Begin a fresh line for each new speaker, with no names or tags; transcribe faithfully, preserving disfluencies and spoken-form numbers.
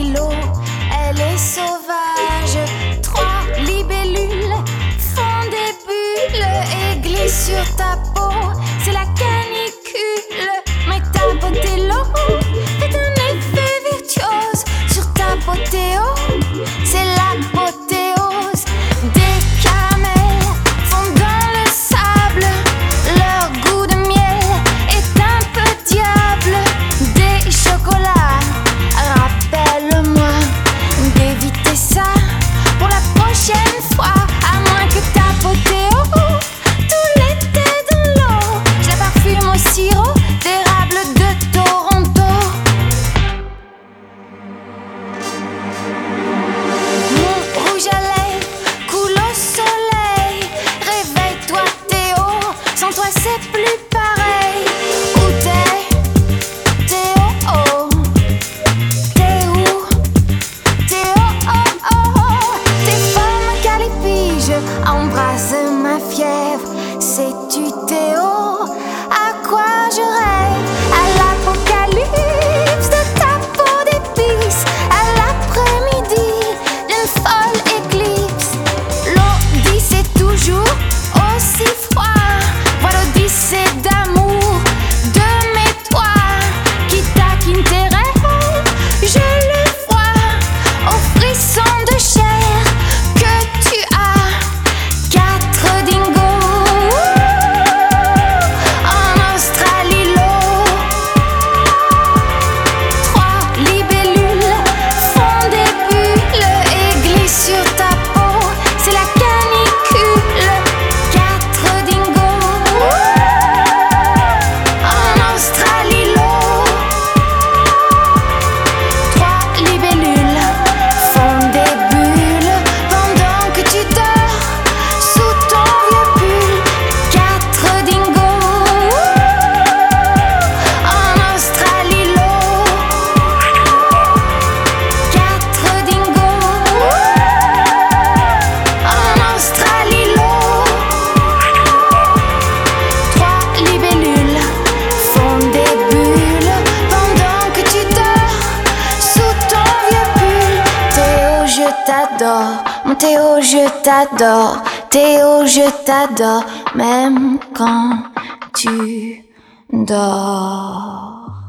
l'îlot, elle est sauvage. Trois libellules font des bulles et glissent sur ta peau. C'est la canicule, mais ta beauté l'eau fait un effet virtuose sur ta beauté. Oh, c'est l'apothéose. Des caramels font dans le sable, leur goût de miel est un peu diable. Des chocolats, rappelle-moi d'éviter ça pour la prochaine fois, à moins que ta beauté oh, tout l'été dans l'eau, je la parfume au sirop d'érable de Toronto. Mon rouge à lèvres coule au soleil. Réveille-toi Théo, sans toi c'est plus pareil. Où t'es, Théo, oh. T'es où, Théo, oh, oh, oh. Tes formes calipiges embrasse ma fièvre. Sais-tu Théo, à quoi je rêve? À l'apocalypse de ta peau d'épice, à l'après-midi d'une folle éclipse. L'Odyssée toujours aussi froid, voilà l'Odyssée d'amour de mes toits qui taquine tes rêves. Je le vois au frisson de chair que tu as. Quatre dingos en Australie, l'eau. Trois libellules font des bulles et glissent sur ta peau. C'est la canicule. Quatre dingos en Australie, l'eau. Trois libellules font des bulles pendant que tu dors sous ton vieux pull. Quatre dingos en Australie, l'eau. Quatre dingos en Australie, l'eau. Trois libellules font des bulles pendant que tu dors sous ton vieux pull. Théo, je t'adore, mon Théo, je t'adore. Théo, je t'adore, même quand tu dors.